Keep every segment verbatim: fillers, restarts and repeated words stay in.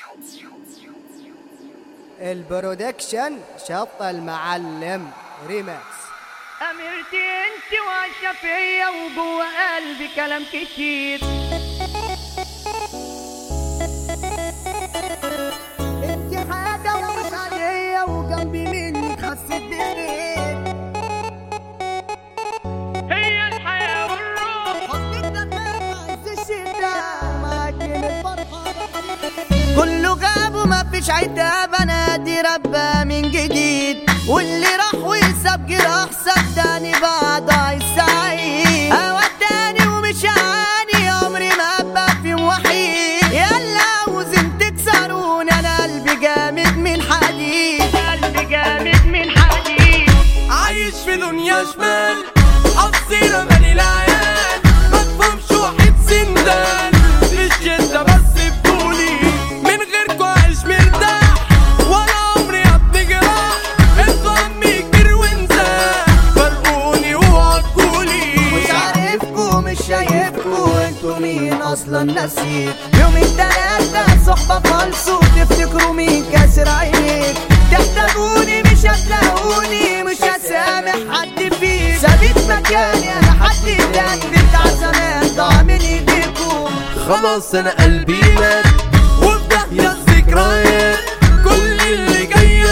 البرودكشن شط المعلم ريماكس. أميرتي انت وعايشة فيا وجوه قلبي كلام كتير. انت حاجة ومش عادية وجنبي منك حسيت بخير. هي الحياة والروح حطيت دفاع عز الشتاء معاكي من الفرحة. كله غاب وما فيش عتاب، انا دي ربة من جديد، واللي راح ويساب جراح صدقني بعده هيسعيد. اوداني ومش عاني عمري ما ابقى في وحيد، يلا عاوزين تكسروني انا قلبي جامد من حديد. قلبي جامد من حديد، عايش في دنيا شمال حظي رماني العيال، مفهومش واحد سندان في الشدة بس بطولي، من غيركوا عايش مرتاح ولا عمري ابني جراح. انتوا همي كبير وانزاح فرقوني وعكولي، مش عارفكوا مش شايفكوا انتوا مين اصلا نسيت. يومين تلاتة صحبة فالصو تفتكروا مين كاسر عينيك. تحتاجوني مش هتلاقوني مش هسامح حد فيك. سابت مكاني انا حد تاني بتاع زمان ضاع من ايديكوا. خلاص انا قلبي مات وفي داهية الذكريات، كل اللي جاي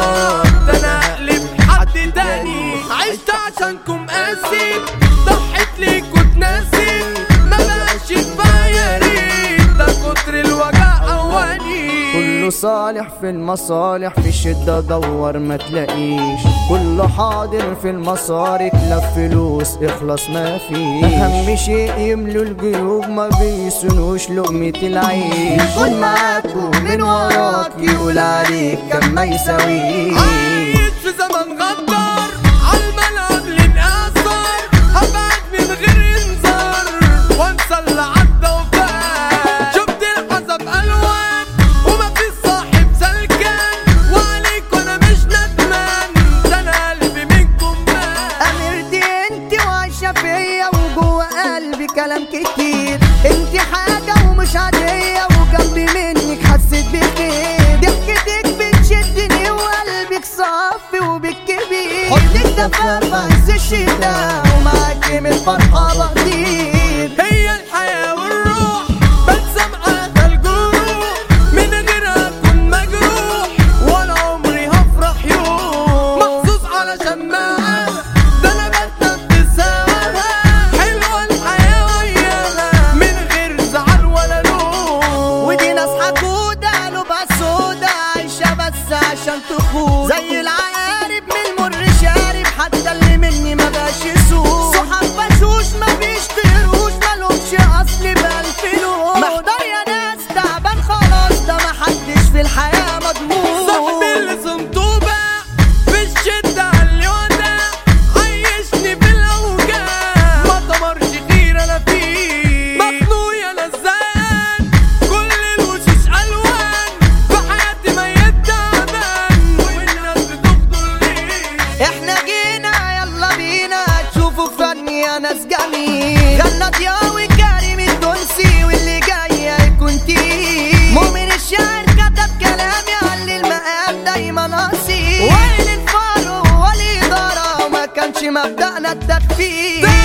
ده انا اقلب حد تاني. عشت عشانكم قاسي ضحيت ليكوا اتناسيت، ما بقاش كفاية يا ريت ده كتر الوجع قواني. كله صالح في المصالح في الشدة دور ما تلاقيش، كله حاضر في المصاري تلف فلوس اخلص ما فيش. اهم شيء يملوا الجيوب ما بيسنوش لقمة العيش. كل معاكوا من وراك يقول عليك كم ما يساويش. عايش في زمن غدار عالملعب لنقصر، هبعد من غير انذار وانسى اللي عدى وفات. شفت الحسب الوان وما في صاحب سلكان، وعليك وانا مش ندمان ده انا قلبي منكم مات. أميرتي انت وعايشة فيا وجوه قلبي كلام كتير. انت حاجة ومش عادية وجنبي منك حسيت بخير. ضحكتك بتشدني وقلبك صافي وبالكبير. حطك دفا في عز الشتاء ومعاكي من الفرحة بطير. هي الحياة والروح بلسم على الجروح، من غيرها اكون مجروح ولا عمري هفرح يوم. مخصوص علشان معاها ده انا بتنفس هواها، حلوة الحياة وياها من غير زعل ولا لوم. ودي ناس حقودة قلوبها سودا عايشة بس عشان تخون. زي العقارب من المر شارب حتى اللي مني ما بقاش يسوق. صحاب بشوش ما بيشتروش مالهمش اصل بالفلوس. محضر يا ناس تعبان خلاص ده محدش في الحياة مضمون. صاحبي اللي صمته باع في الشدة اللي وداع، عيشني في الأوجاع ما طمرش غير أنا فيه. مخنوق يا نزان كل الوشوش ألوان، في حياتي ميت تعبان والناس بتفضل ليه. احنا جينا يلا بينا تشوفوا فن يا ناس جميل. غنى ضياوي كريم التونسي واللي جاي هيكون تقيل. مؤمن الشاعر كتب كلام يعلي المقام دايما اصيل. وين الفارو والإدارة وما كانش مبدأنا التكفير.